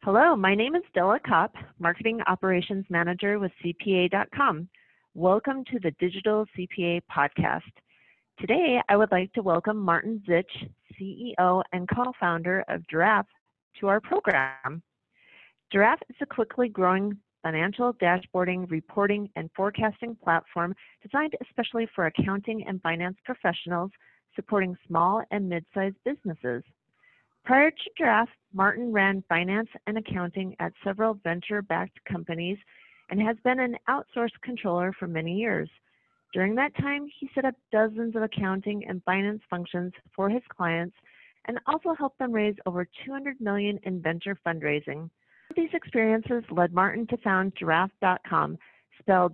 Hello, my name is Della Kopp, Marketing Operations Manager with CPA.com. Welcome to the Digital CPA Podcast. Today, I would like to welcome Martin Zich, CEO and co-founder of Giraffe, to our program. Giraffe is a quickly growing financial dashboarding, reporting, and forecasting platform designed especially for accounting and finance professionals supporting small and mid-sized businesses. Prior to Giraffe, Martin ran finance and accounting at several venture-backed companies and has been an outsourced controller for many years. During that time, he set up dozens of accounting and finance functions for his clients and also helped them raise over $200 million in venture fundraising. These experiences led Martin to found Giraffe.com, spelled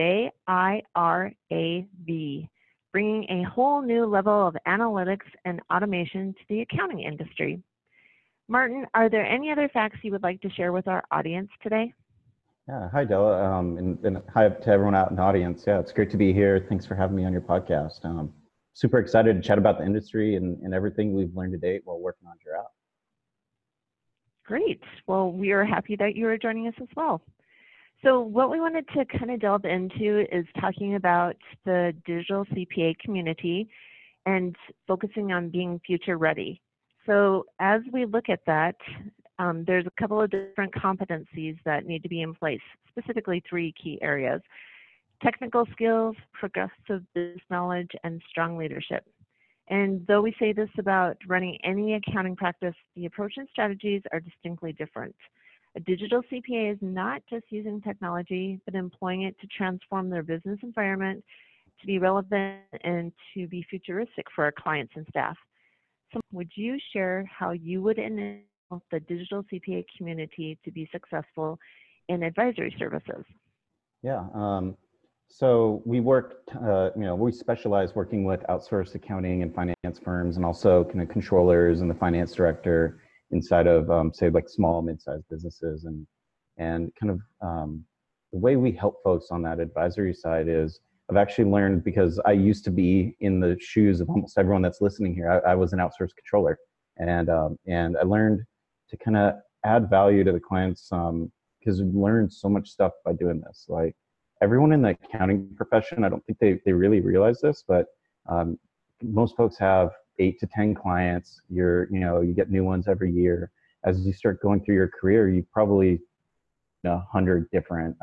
J-I-R-A-V, bringing a whole new level of analytics and automation to the accounting industry. Martin, are there any other facts you would like to share with our audience today? Yeah, hi Della, and hi to everyone out in the audience. Yeah, it's great to be here. Thanks for having me on your podcast. Super excited to chat about the industry and everything we've learned to date while working on Giraffe. Great. Well, we are happy that you are joining us as well. So what we wanted to kind of delve into is talking about the digital CPA community and focusing on being future ready. So as we look at that, there's a couple of different competencies that need to be in place, specifically three key areas: technical skills, progressive business knowledge, and strong leadership. And though we say this about running any accounting practice, the approach and strategies are distinctly different. A digital CPA is not just using technology, but employing it to transform their business environment, to be relevant, and to be futuristic for our clients and staff. So would you share how you would enable the digital CPA community to be successful in advisory services? Yeah, so we work, we specialize working with outsourced accounting and finance firms and also kind of controllers and the finance director inside of, say, like small, mid-sized businesses. And kind of the way we help folks on that advisory side is I've actually learned, because I used to be in the shoes of almost everyone that's listening here. I was an outsourced controller, and I learned to kind of add value to the clients because we've learned so much stuff by doing this. Like everyone in the accounting profession, I don't think they really realize this, but most folks have 8 to 10 clients. You get new ones every year. As you start going through your career, you probably 100 different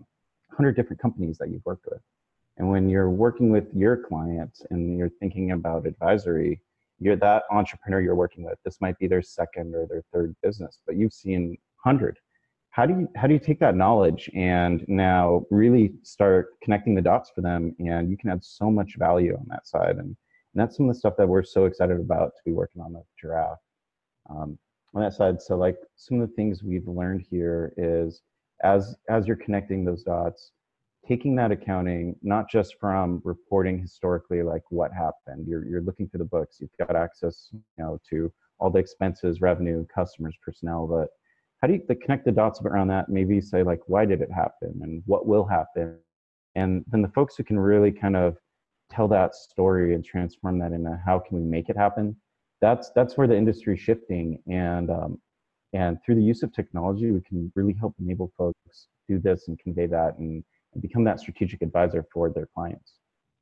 companies that you've worked with. And when you're working with your clients and you're thinking about advisory, you're that entrepreneur you're working with. This might be their second or their third business, but you've seen 100. How do you take that knowledge and now really start connecting the dots for them? And you can add so much value on that side. And that's some of the stuff that we're so excited about to be working on with Giraffe. On that side, so like some of the things we've learned here is as you're connecting those dots, taking that accounting, not just from reporting historically, like what happened, you're looking through the books, you've got access, to all the expenses, revenue, customers, personnel, but how do you connect the dots around that? Maybe say like, why did it happen and what will happen? And then the folks who can really kind of tell that story and transform that into how can we make it happen? That's where the industry is shifting, and through the use of technology, we can really help enable folks do this and convey that and become that strategic advisor for their clients.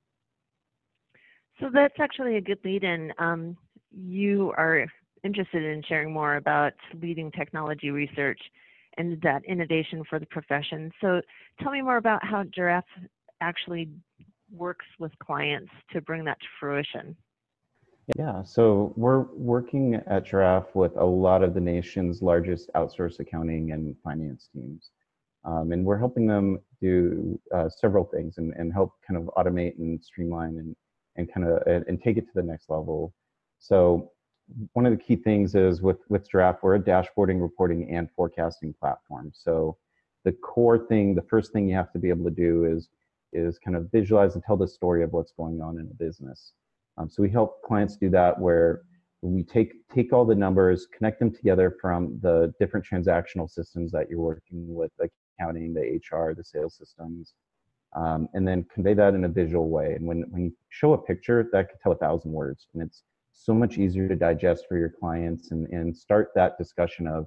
So that's actually a good lead-in. You are interested in sharing more about leading technology research and that innovation for the profession. So tell me more about how Giraffe actually works with clients to bring that to fruition. Yeah, so we're working at Giraffe with a lot of the nation's largest outsourced accounting and finance teams. And we're helping them do several things and help kind of automate and streamline and take it to the next level. So one of the key things is with Giraffe, we're a dashboarding, reporting, and forecasting platform. So the core thing, the first thing you have to be able to do is kind of visualize and tell the story of what's going on in a business. So we help clients do that, where we take all the numbers, connect them together from the different transactional systems that you're working with, like accounting, the HR, the sales systems, and then convey that in a visual way. And when you show a picture, that could tell 1,000 words, and it's so much easier to digest for your clients and start that discussion of,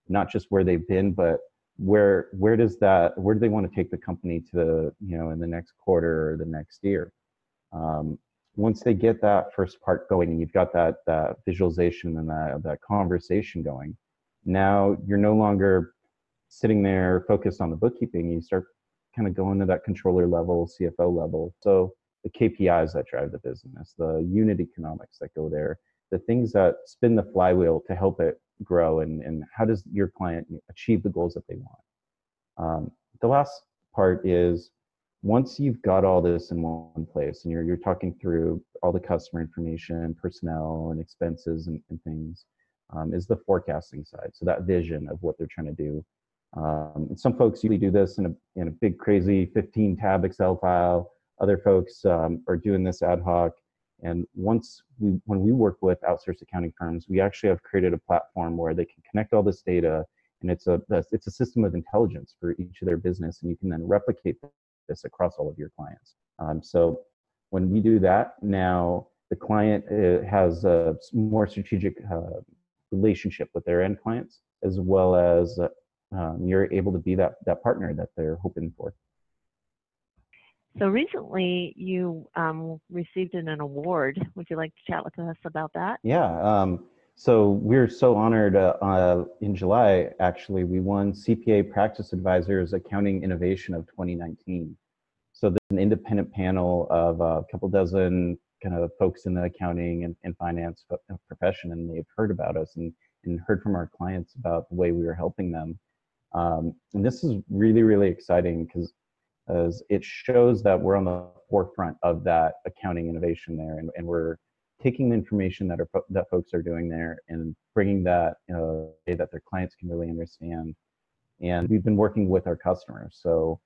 not just where they've been, but where do they want to take the company to the, in the next quarter or the next year. Once they get that first part going and you've got that visualization and that conversation going, now you're no longer sitting there focused on the bookkeeping. You start kind of going to that controller level, CFO level. So the KPIs that drive the business, the unit economics that go there, the things that spin the flywheel to help it grow, and how does your client achieve the goals that they want. The last part is, once you've got all this in one place and you're talking through all the customer information, personnel and expenses and things, is the forecasting side. So that vision of what they're trying to do. And some folks usually do this in a big, crazy 15 tab Excel file. Other folks are doing this ad hoc. And when we work with outsourced accounting firms, we actually have created a platform where they can connect all this data, and it's a system of intelligence for each of their business, and you can then replicate this across all of your clients. So when we do that, now the client has a more strategic relationship with their end clients, as well as you're able to be that partner that they're hoping for. So recently you received an award. Would you like to chat with us about that? Yeah. So we're so honored. In July, actually, we won CPA Practice Advisors Accounting Innovation of 2019. So there's an independent panel of a couple dozen kind of folks in the accounting and finance profession, and they've heard about us and heard from our clients about the way we were helping them. And this is really, really exciting because as it shows that we're on the forefront of that accounting innovation there, and we're taking the information that folks are doing there and bringing that in a way that their clients can really understand. And we've been working with our customers. So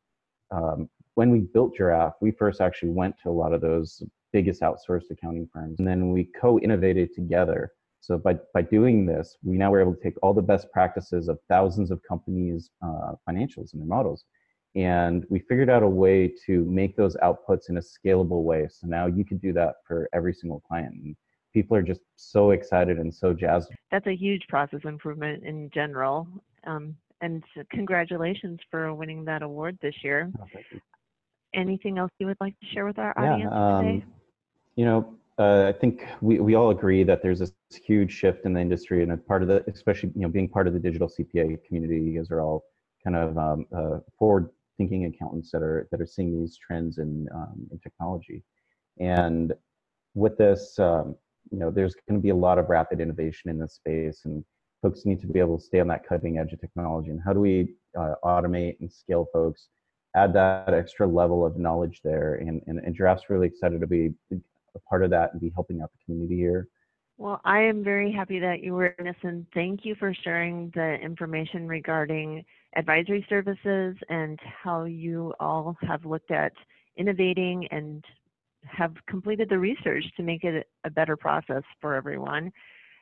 when we built Giraffe, we first actually went to a lot of those biggest outsourced accounting firms, and then we co-innovated together. So by doing this, we now were able to take all the best practices of thousands of companies' financials and their models, and we figured out a way to make those outputs in a scalable way. So now you can do that for every single client. And people are just so excited and so jazzed. That's a huge process improvement in general. And congratulations for winning that award this year. Oh, thank you. Anything else you would like to share with our audience today? I think we all agree that there's this huge shift in the industry, and a part of the, especially being part of the digital CPA community, you guys are all kind of forward-thinking accountants that are seeing these trends in technology. And with this, there's going to be a lot of rapid innovation in this space, and folks need to be able to stay on that cutting edge of technology. And how do we automate and scale folks, add that extra level of knowledge there? And Giraffe's really excited to be a part of that and be helping out the community here. Well, I am very happy that you were in this, and thank you for sharing the information regarding advisory services and how you all have looked at innovating and have completed the research to make it a better process for everyone.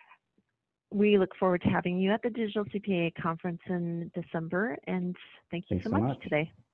We look forward to having you at the Digital CPA conference in December, and thank you so much today.